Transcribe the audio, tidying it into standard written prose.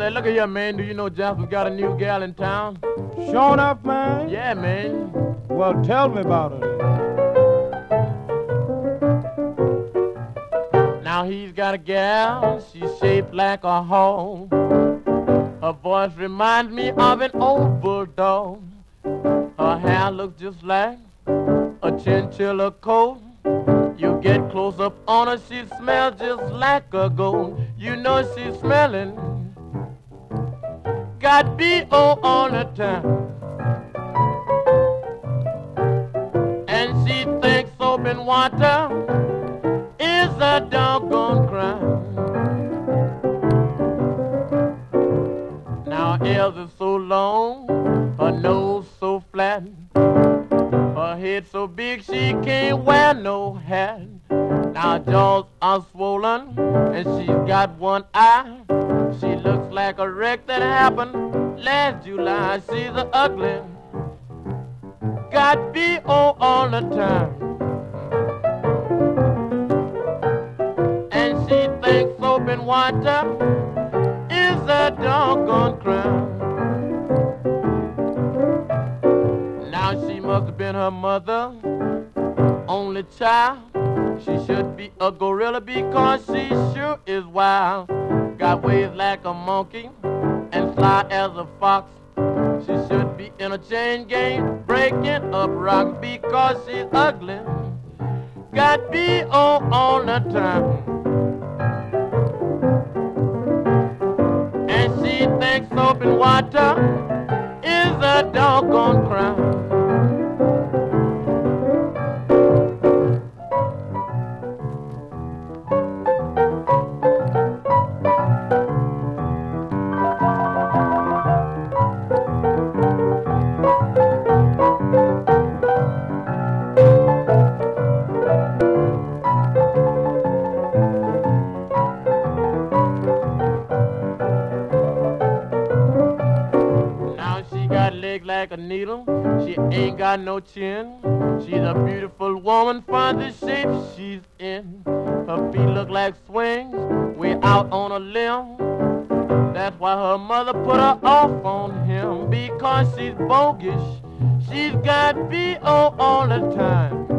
said, look at here, man. Do you know Jasper got a new gal in town? Sure enough, man? Yeah, man. Well, tell me about it. Now he's got a gal, she's shaped like a hog. Her voice reminds me of an old bulldog. Her hair looks just like a chinchilla coat. You get close up on her, she smells just like a goat. You know she's smelling, got B.O. all the time. And she thinks soap and water is a doggone crime. Now her ears are so long, her nose so flat, her head so big she can't wear no hat. Now her jaws are swollen and she's got one eye. She looks like a wreck that happened last July. She's a ugly, got B.O. all the time. And she thinks soap and water is a doggone crime. Now she must have been her mother only child. She should be a gorilla because she sure is wild. Got ways like a monkey and sly as a fox. She should be in a chain gang breaking up rocks because she's ugly, got B.O. all the time. And she thinks soap and water is a doggone crime. Like a needle, she ain't got no chin. She's a beautiful woman for the shape she's in. Her feet look like swings way out on a limb. That's why her mother put her off on him, because she's bogus. She's got B.O. all the time.